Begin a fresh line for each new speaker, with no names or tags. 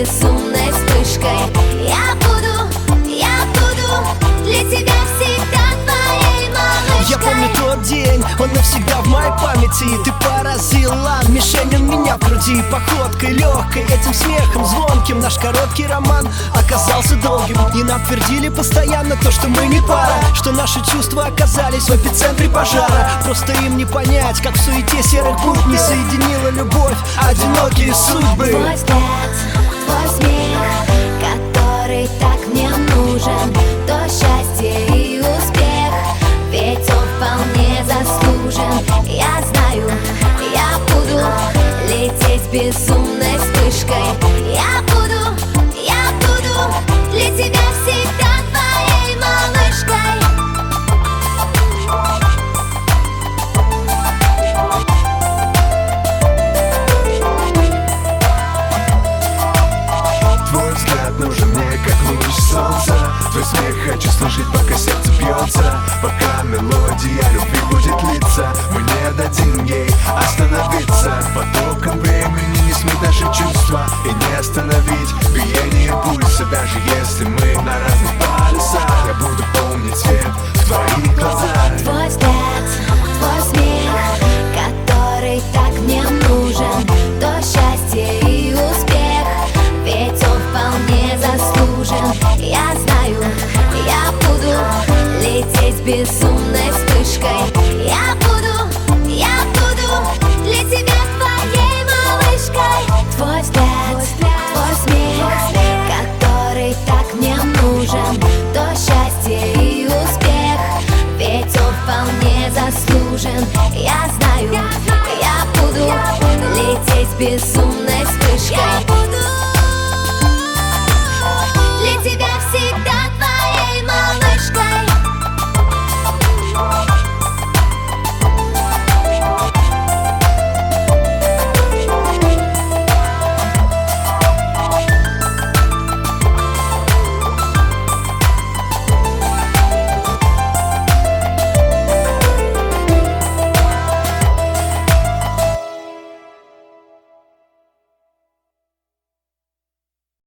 безумной вспышкой. Я буду для тебя всегда твоей малышкой.
Я помню тот день, он навсегда в моей памяти. Ты поразила мишенью меня в груди. Походкой легкой, этим смехом звонким. Наш короткий роман оказался долгим. И нам твердили постоянно то, что мы не пара, что наши чувства оказались в эпицентре пожара. Просто им не понять, как в суете серых будней соединила любовь одинокие судьбы.
Твой взгляд, твой смех, который так мне нужен, то счастье и успех, ведь он вполне заслужен. Я знаю, я буду лететь безумной вспышкой. Я буду для тебя всегда твоей малышкой.
Твой взгляд нужен мне, как луч солнца. Твой смех хочу слышать, пока сердце бьется, пока мелодия любви будет литься. Мы не дадим ей остановиться. Потоком времени не смыть наши чувства и не остановить биение пульса. Даже если мы на разных полюсах, я буду помнить свет в твоих глазах.
Твой взгляд, твой смех, который так мне нужен, то счастье и успех, ведь он вполне заслужен. Я знаю, я буду лететь безумной вспышкой. Я буду для тебя твоей малышкой. Твой взгляд, твой смех, который так мне нужен, то счастье и успех, ведь он вполне заслужен. Я знаю, я буду лететь безумной вспышкой.